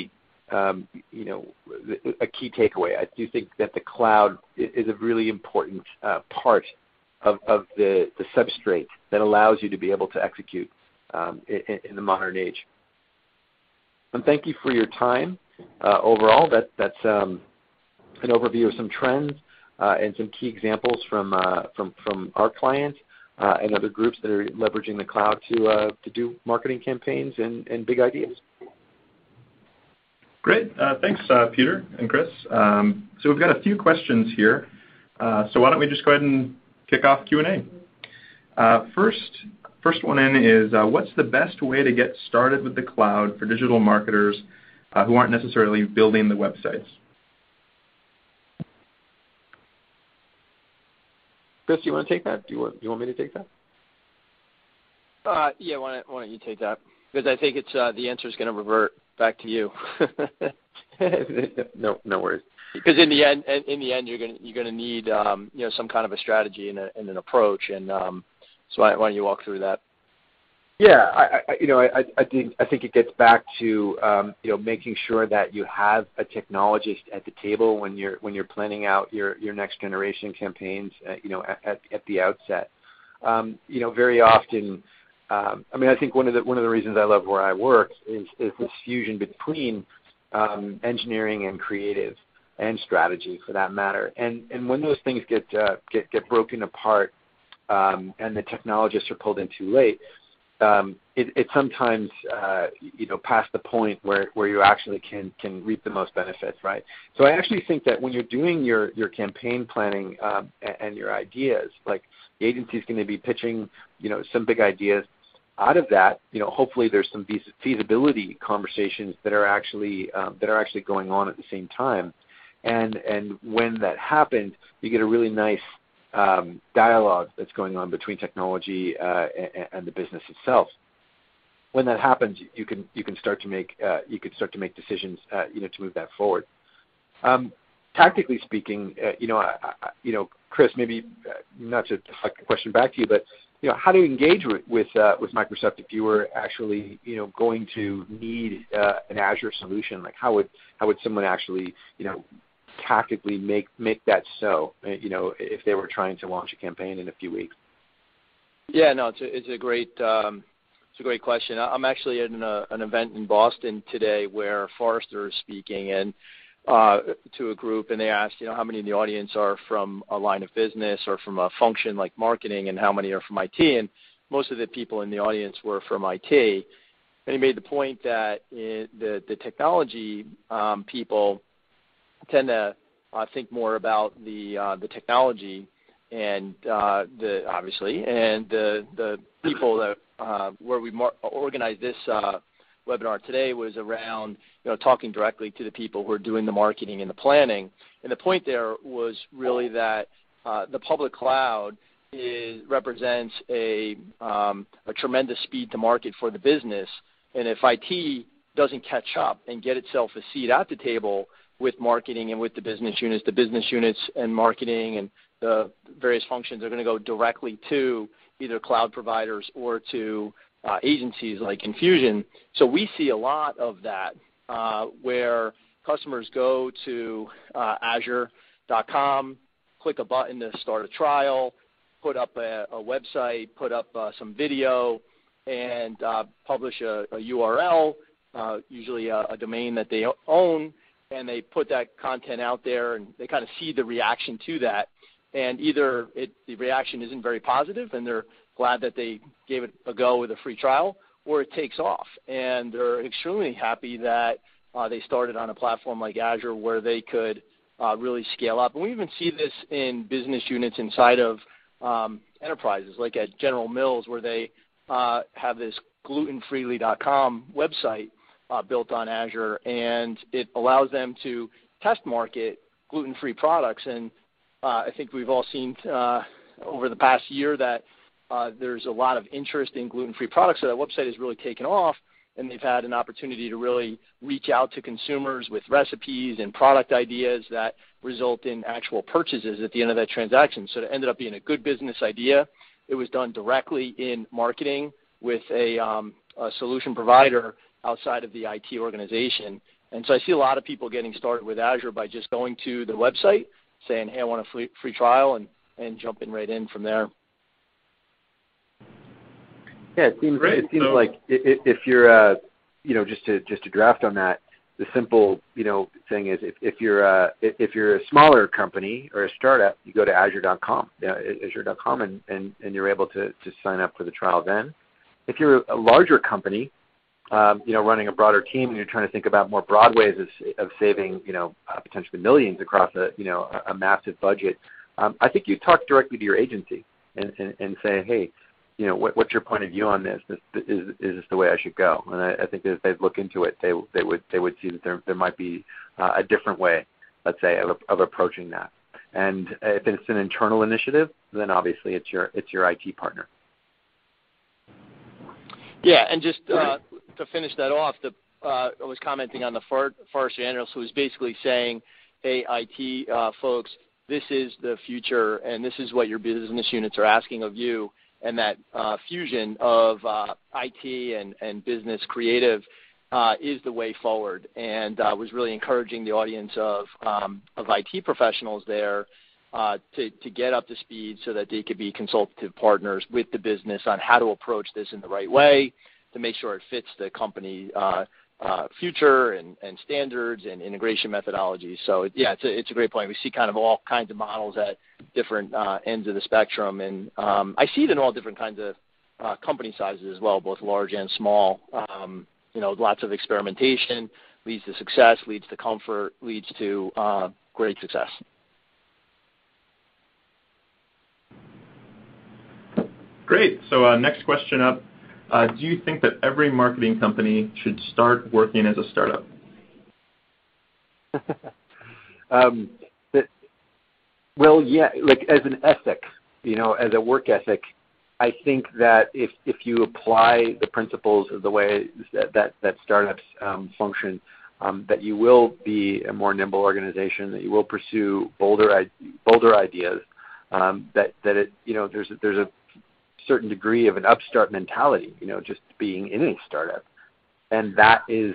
um, you know, a key takeaway. I do think that the cloud is a really important uh, part of, of the, the substrate that allows you to be able to execute um, in, in the modern age. And thank you for your time. Uh, overall, that, that's um, an overview of some trends uh, and some key examples from, uh, from, from our clients uh, and other groups that are leveraging the cloud to, uh, to do marketing campaigns and, and big ideas. Great. Uh, thanks, uh, Peter and Chris. Um, so we've got a few questions here. Uh, so why don't we just go ahead and kick off Q and A. Uh, first, first one in is, uh, what's the best way to get started with the cloud for digital marketers uh, who aren't necessarily building the websites? Chris, do you want to take that? Do you want, do you want me to take that? Uh, yeah, why don't, why don't you take that? Because I think it's uh, the answer is going to revert back to you. no, no worries. Because in the end, in the end, you're going to you're going to need um, you know some kind of a strategy and, a, and an approach, and um, so why, why don't you walk through that? Yeah, I, I you know I, I think I think it gets back to um, you know making sure that you have a technologist at the table when you're when you're planning out your, your next generation campaigns. Uh, you know at, at, at the outset, um, you know very often. Um, I mean, I think one of the one of the reasons I love where I work is is this fusion between um, engineering and creative and strategy, for that matter. And and when those things get uh, get get broken apart um, and the technologists are pulled in too late, um, it, it sometimes uh, you know past the point where, where you actually can can reap the most benefits, right? So I actually think that when you're doing your your campaign planning um, and, and your ideas, like the agency is going to be pitching you know some big ideas. Out of that, you know, hopefully there's some feasibility conversations that are actually um, that are actually going on at the same time, and and when that happens, you get a really nice um, dialogue that's going on between technology uh, and, and the business itself. When that happens, you can you can start to make uh, you can start to make decisions, uh, you know, to move that forward. Um, tactically speaking, uh, you know, I, I, you know, Chris, maybe uh, not to deflect the question back to you, but you know, how to engage with with, uh, with Microsoft if you were actually, you know, going to need uh, an Azure solution? Like, how would how would someone actually, you know, tactically make make that so? You know, if they were trying to launch a campaign in a few weeks. Yeah, no, it's a it's a great um, it's a great question. I'm actually at an, uh, an event in Boston today where Forrester is speaking and. Uh, to a group, and they asked, you know, how many in the audience are from a line of business or from a function like marketing, and how many are from I T. And most of the people in the audience were from I T. And he made the point that it, the the technology um, people tend to uh, think more about the uh, the technology and uh, the obviously, and the the people that uh, where we mar- organized this. Uh, webinar today was around, you know, talking directly to the people who are doing the marketing and the planning. And the point there was really that uh, the public cloud is, represents a, um, a tremendous speed to market for the business. And if I T doesn't catch up and get itself a seat at the table with marketing and with the business units, the business units and marketing and the various functions are going to go directly to either cloud providers or to Uh, agencies like Infusion. So we see a lot of that uh, where customers go to uh, azure dot com, click a button to start a trial, put up a, a website, put up uh, some video, and uh, publish a, a U R L, uh, usually a, a domain that they own, and they put that content out there, and they kind of see the reaction to that. And either it, the reaction isn't very positive, and they're glad that they gave it a go with a free trial, or it takes off. And they're extremely happy that uh, they started on a platform like Azure where they could uh, really scale up. And we even see this in business units inside of um, enterprises, like at General Mills, where they uh, have this gluten freely dot com website uh, built on Azure, and it allows them to test market gluten-free products. And uh, I think we've all seen uh, over the past year that Uh, there's a lot of interest in gluten-free products, so that website has really taken off, and they've had an opportunity to really reach out to consumers with recipes and product ideas that result in actual purchases at the end of that transaction. So it ended up being a good business idea. It was done directly in marketing with a, um, a solution provider outside of the I T organization, And so I see a lot of people getting started with Azure by just going to the website, saying, hey, I want a free, free trial, and, and jumping right in from there. Yeah, it seems Great. it seems so, like if, if you're, uh, you know, just to just to draft on that, the simple, you know, thing is if, if you're uh, if you're a smaller company or a startup, you go to azure dot com, you know, azure dot com, and, and, and you're able to, to sign up for the trial then. If you're a larger company, um, you know, running a broader team, and you're trying to think about more broad ways of, of saving, you know, uh, potentially millions across a, you know, a, a massive budget, um, I think you talk directly to your agency and, and, and say, hey, you know, what, what's your point of view on this? Is, is, is this the way I should go? And I, I think that if they look into it, they, they would they would see that there there might be uh, a different way, let's say, of, of approaching that. And if it's an internal initiative, then obviously it's your it's your I T partner. Yeah, and just uh, to finish that off, the, uh, I was commenting on the Far- Forrester analyst who was basically saying, hey, I T uh, folks, this is the future, and this is what your business units are asking of you. And that uh, fusion of uh, I T and, and business creative uh, is the way forward, and uh, was really encouraging the audience of, um, of I T professionals there uh, to, to get up to speed so that they could be consultative partners with the business on how to approach this in the right way to make sure it fits the company uh, uh, future and, and standards and integration methodologies. So, yeah, it's a, it's a great point. We see kind of all kinds of models at different uh, ends of the spectrum, and um, I see it in all different kinds of uh, company sizes as well, both large and small. Um, you know, lots of experimentation leads to success, leads to comfort, leads to uh, great success. Great. So uh, next question up. Uh, do you think that every marketing company should start working as a startup? um, that, well, yeah, like as an ethic, you know, as a work ethic, I think that if, if you apply the principles of the way that, that, that startups um, function, um, that you will be a more nimble organization, that you will pursue bolder bolder ideas, um, that, that it, you know, there's, there's a certain degree of an upstart mentality, you know, just being in a startup. And that is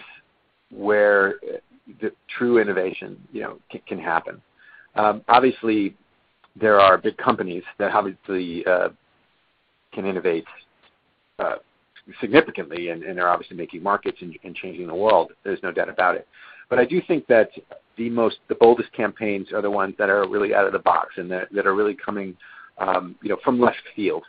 where the true innovation, you know, can, can happen. Um, obviously, there are big companies that obviously uh, can innovate uh, significantly and, and are obviously making markets and, and changing the world. There's no doubt about it. But I do think that the most, the boldest campaigns are the ones that are really out of the box and that, that are really coming, um, you know, from left field.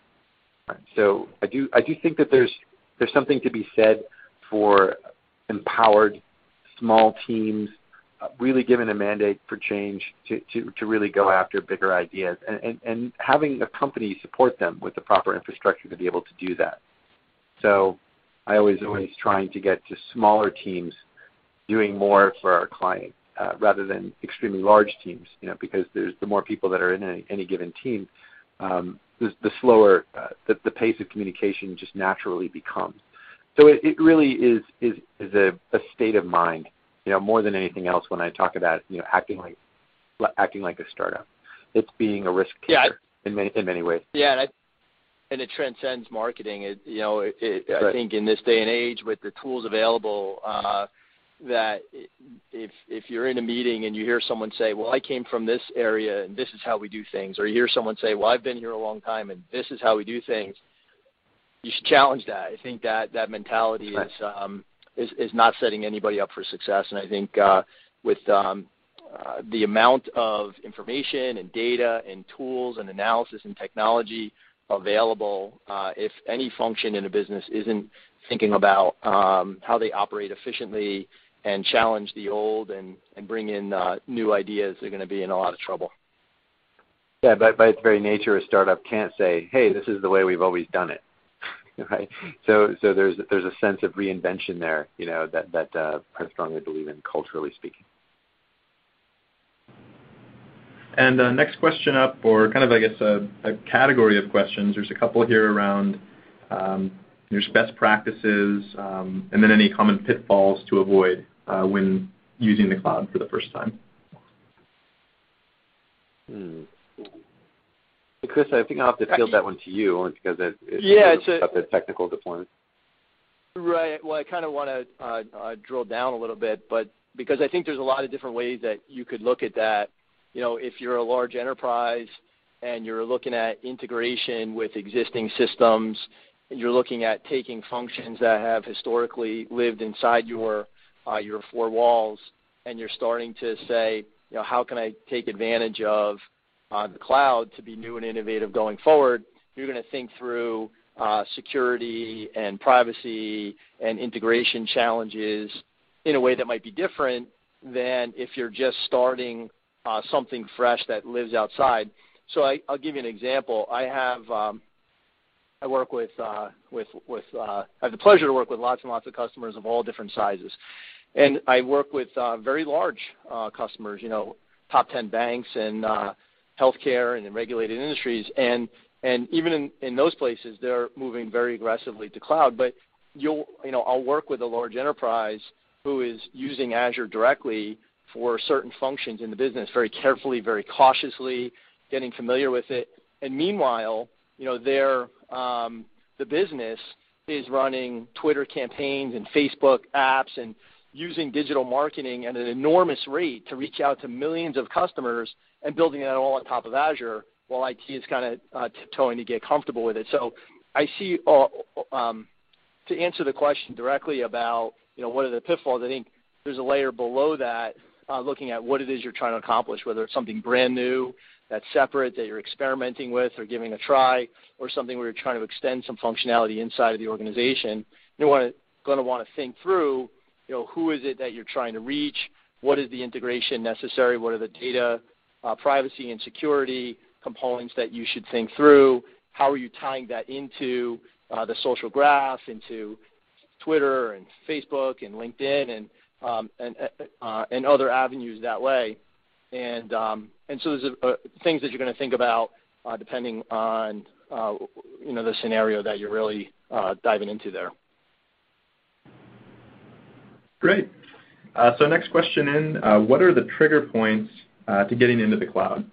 So I do I do think that there's there's something to be said for empowered small teams, uh, really given a mandate for change to, to, to really go after bigger ideas and, and, and having a company support them with the proper infrastructure to be able to do that. So I always always trying to get to smaller teams doing more for our client uh, rather than extremely large teams, you know, because there's the more people that are in any, any given team, um, the, the slower uh, the, the pace of communication just naturally becomes. So it, it really is is, is a, a state of mind, you know, more than anything else when I talk about, you know, acting like acting like a startup. It's being a risk taker yeah, in many in many ways. Yeah, and, I, and it transcends marketing. It, you know, it, it, right. I think in this day and age with the tools available, uh, that if if you're in a meeting and you hear someone say, well, I came from this area and this is how we do things, or you hear someone say, well, I've been here a long time and this is how we do things, you should challenge that. I think that that mentality right. is, um, is is not setting anybody up for success. And I think uh, with um, uh, the amount of information and data and tools and analysis and technology available, uh, if any function in a business isn't thinking about um, how they operate efficiently and challenge the old and, and bring in uh, new ideas, they're going to be in a lot of trouble. Yeah, but by its very nature, a startup can't say, hey, this is the way we've always done it. Right? So so there's there's a sense of reinvention there, you know, that, that uh, I strongly believe in, culturally speaking. And uh, next question up, or kind of, I guess, a, a category of questions. There's a couple here around um, there's best practices um, and then any common pitfalls to avoid uh, when using the cloud for the first time. Hmm. Hey, Chris, I think I'll have to field that one to you only because it, it's yeah, it's about the technical deployment. Right. Well, I kind of want to uh, uh, drill down a little bit, but because I think there's a lot of different ways that you could look at that. You know, if you're a large enterprise and you're looking at integration with existing systems, you're looking at taking functions that have historically lived inside your uh, your four walls, and you're starting to say, you know, how can I take advantage of uh, the cloud to be new and innovative going forward? You're going to think through uh, security and privacy and integration challenges in a way that might be different than if you're just starting uh, something fresh that lives outside. So I, I'll give you an example. I have um, I work with uh, with with uh, I have the pleasure to work with lots and lots of customers of all different sizes, and I work with uh, very large uh, customers. You know, top ten banks and uh, healthcare and in regulated industries, and and even in, in those places, they're moving very aggressively to cloud. But you'll you know I'll work with a large enterprise who is using Azure directly for certain functions in the business, very carefully, very cautiously, getting familiar with it. And meanwhile, you know, their um, the business is running Twitter campaigns and Facebook apps and using digital marketing at an enormous rate to reach out to millions of customers and building that all on top of Azure, while I T is kind of uh, tiptoeing to get comfortable with it. So I see, uh, um, to answer the question directly about, you know, what are the pitfalls, I think there's a layer below that, uh, looking at what it is you're trying to accomplish, whether it's something brand new that's separate that you're experimenting with or giving a try, or something where you're trying to extend some functionality inside of the organization. You're going to want to think through, you know, who is it that you're trying to reach, what is the integration necessary, what are the data uh, privacy and security components that you should think through, how are you tying that into uh, the social graph, into Twitter and Facebook and LinkedIn and um, and uh, and other avenues that way, and um, and so there's a, uh, things that you're going to think about uh, depending on uh, you know the scenario that you're really uh, diving into there. Great. Uh, so next question in: uh, what are the trigger points uh, to getting into the cloud?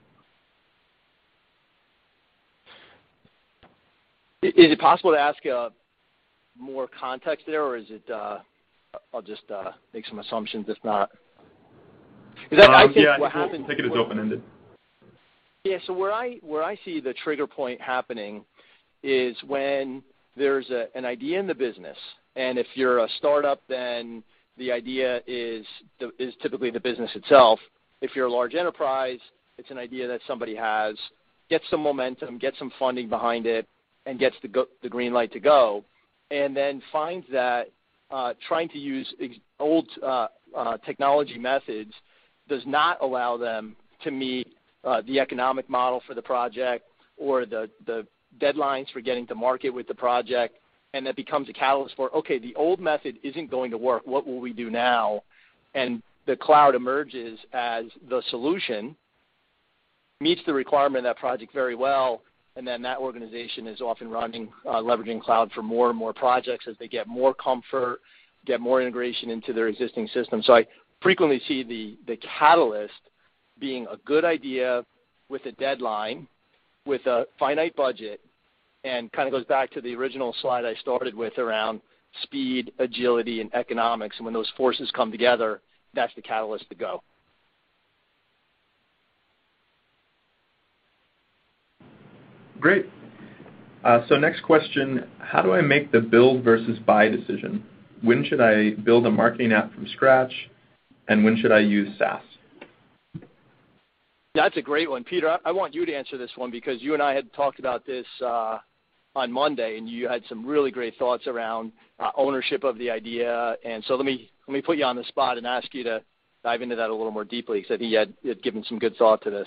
Is it possible to ask uh, more context there, or is it? Uh, I'll just uh, make some assumptions. If not, that, um, I think yeah, what I happens. We'll take it as open-ended. Yeah. So where I where I see the trigger point happening is when there's a, an idea in the business, and if you're a startup, then the idea is the, is typically the business itself. If you're a large enterprise, it's an idea that somebody has, gets some momentum, gets some funding behind it, and gets the, go, the green light to go, and then finds that uh, trying to use ex- old uh, uh, technology methods does not allow them to meet uh, the economic model for the project or the, the deadlines for getting to market with the project, and that becomes a catalyst for, okay, the old method isn't going to work. What will we do now? And the cloud emerges as the solution, meets the requirement of that project very well, and then that organization is often running, uh, leveraging cloud for more and more projects as they get more comfort, get more integration into their existing system. So I frequently see the, the catalyst being a good idea with a deadline, with a finite budget, and kind of goes back to the original slide I started with around speed, agility, and economics. And when those forces come together, that's the catalyst to go. Great. Uh, so next question, how do I make the build versus buy decision? When should I build a marketing app from scratch, and when should I use SaaS? That's a great one. Peter, I want you to answer this one because you and I had talked about this uh, on Monday, and you had some really great thoughts around uh, ownership of the idea. And so let me let me put you on the spot and ask you to dive into that a little more deeply because I think you had, you had given some good thought to this.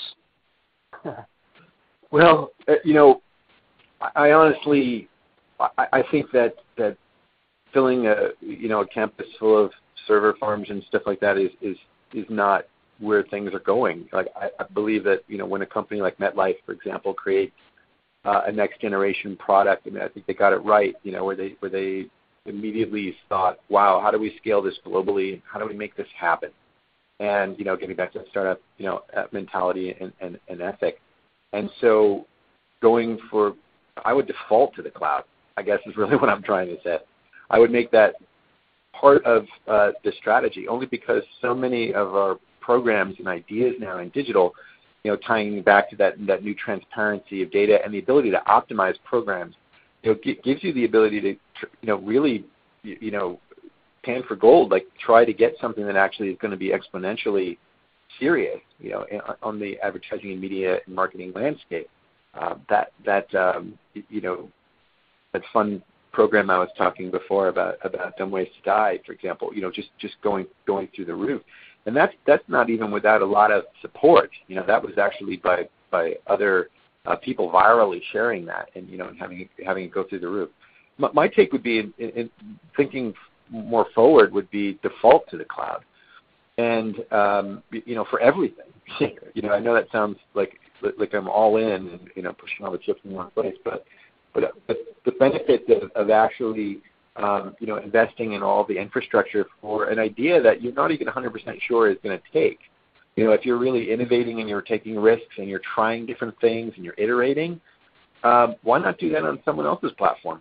Well, uh, you know, I, I honestly, I, I think that, that filling a you know a campus full of server farms and stuff like that is is, is not where things are going. Like I, I believe that you know when a company like MetLife, for example, creates uh, a next generation product, I mean I think they got it right. You know where they where they immediately thought, wow, how do we scale this globally? How do we make this happen? And you know, getting back to the startup, you know, mentality and, and, and ethic. And so going for, I would default to the cloud, I guess is really what I'm trying to say. I would make that part of uh, the strategy, only because so many of our programs and ideas now in digital, you know, tying back to that, that new transparency of data and the ability to optimize programs, you know, g- gives you the ability to, you know, really, you know, pan for gold, like try to get something that actually is going to be exponentially serious, you know, on the advertising and media and marketing landscape. Uh, that, that um, you know, that fun program I was talking before about, about Dumb Ways to Die, for example, you know, just, just going, going through the roof. And that's, that's not even without a lot of support. You know, that was actually by, by other uh, people virally sharing that and, you know, and having, having it go through the roof. My, my take would be, in, in, in thinking more forward, would be default to the cloud. And, um, you know, for everything. You know, I know that sounds like like I'm all in and, you know, pushing all the chips in one place, but but, but the benefits of, of actually, um, you know, investing in all the infrastructure for an idea that you're not even one hundred percent sure is going to take. You know, if you're really innovating and you're taking risks and you're trying different things and you're iterating, um, why not do that on someone else's platform?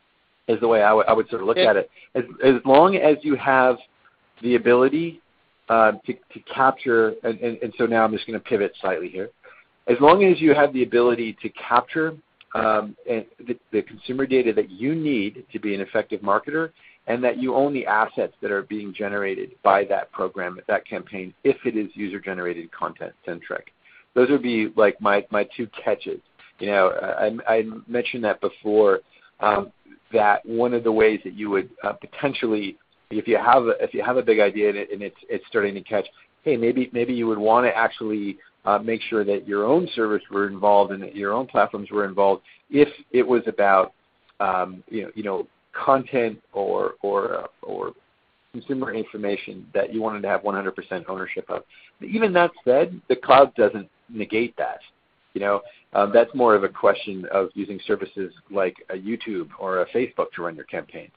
Is the way I, w- I would sort of look at it. As, as long as you have the ability uh, to, to capture, and, and, and so now I'm just going to pivot slightly here. As long as you have the ability to capture um, and the, the consumer data that you need to be an effective marketer, and that you own the assets that are being generated by that program, that campaign, if it is user-generated content centric. Those would be like my, my two catches. You know, I, I mentioned that before. Um, that one of the ways that you would uh, potentially, if you have a, if you have a big idea and, it, and it's it's starting to catch, hey, maybe maybe you would want to actually uh, make sure that your own service were involved and that your own platforms were involved if it was about um, you know you know content or or uh, or consumer information that you wanted to have one hundred percent ownership of. Even that said, the cloud doesn't negate that. You know, um, that's more of a question of using services like a YouTube or a Facebook to run your campaigns.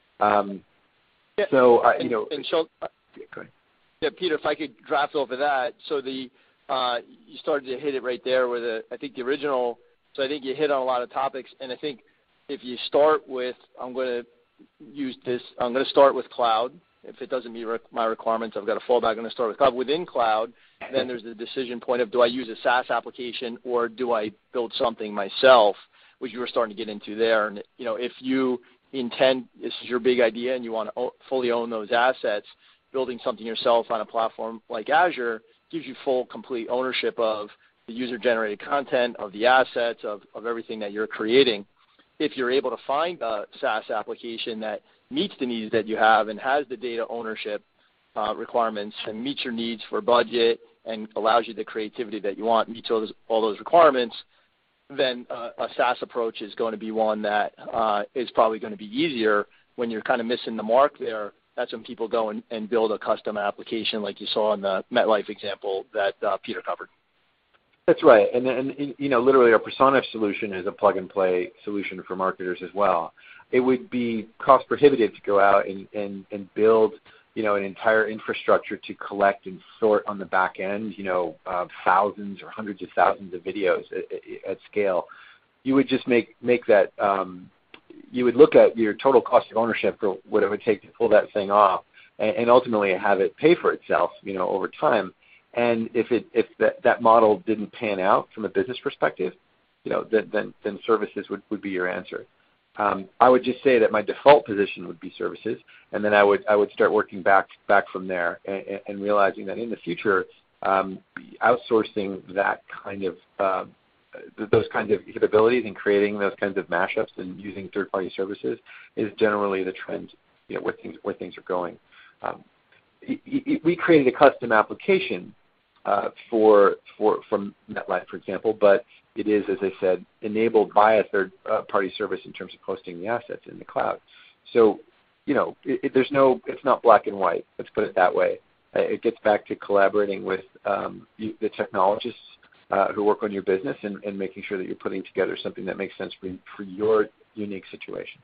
Um, yeah, so, uh, and, you know, and so, uh, yeah, yeah, Peter, if I could draft over that. So the uh, you started to hit it right there with the, I think the original. So I think you hit on a lot of topics, and I think if you start with, I'm going to use this. I'm going to start with cloud. If it doesn't meet rec- my requirements, I've got a fallback. I'm going to start with cloud. Within cloud, then there's the decision point of, do I use a SaaS application or do I build something myself, which you were starting to get into there. And, you know, if you intend, this is your big idea and you want to o- fully own those assets, building something yourself on a platform like Azure gives you full, complete ownership of the user-generated content, of the assets, of, of everything that you're creating. If you're able to find a SaaS application that meets the needs that you have and has the data ownership uh, requirements and meets your needs for budget and allows you the creativity that you want, meets all those, all those requirements, then uh, a SaaS approach is going to be one that uh, is probably going to be easier. When you're kind of missing the mark there, that's when people go and, and build a custom application like you saw in the MetLife example that uh, Peter covered. That's right. And, and, you know, literally our Persona solution is a plug-and-play solution for marketers as well. It would be cost prohibitive to go out and, and, and build, you know, an entire infrastructure to collect and sort on the back end, you know, uh, thousands or hundreds of thousands of videos at, at scale. You would just make, make that, um, you would look at your total cost of ownership for what it would take to pull that thing off and, and ultimately have it pay for itself, you know, over time. And if it if that, that model didn't pan out from a business perspective, you know, then then, then services would, would be your answer. Um, I would just say that my default position would be services, and then I would I would start working back back from there, and, and realizing that in the future, um, outsourcing that kind of uh, those kinds of capabilities and creating those kinds of mashups and using third-party services is generally the trend, you know, where things where things are going. Um, we created a custom application uh, for for from MetLife, for example, but it is, as I said, enabled by a third-party service in terms of hosting the assets in the cloud. So, you know, it, it, there's no, it's not black and white. Let's put it that way. Uh, it gets back to collaborating with um, you, the technologists uh, who work on your business and, and making sure that you're putting together something that makes sense for, for your unique situation.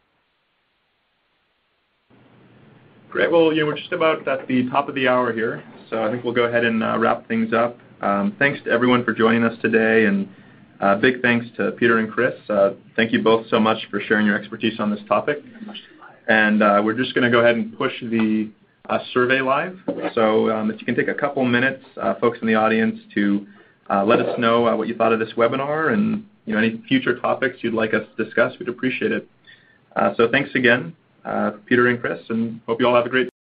Great. Well, you know, we're just about at the top of the hour here, so I think we'll go ahead and uh, wrap things up. Um, thanks to everyone for joining us today, and uh, big thanks to Peter and Chris. Uh, thank you both so much for sharing your expertise on this topic. And uh, we're just going to go ahead and push the uh, survey live. So um, if you can take a couple minutes, uh, folks in the audience, to uh, let us know uh, what you thought of this webinar and you know any future topics you'd like us to discuss, we'd appreciate it. Uh, so thanks again, uh, Peter and Chris, and hope you all have a great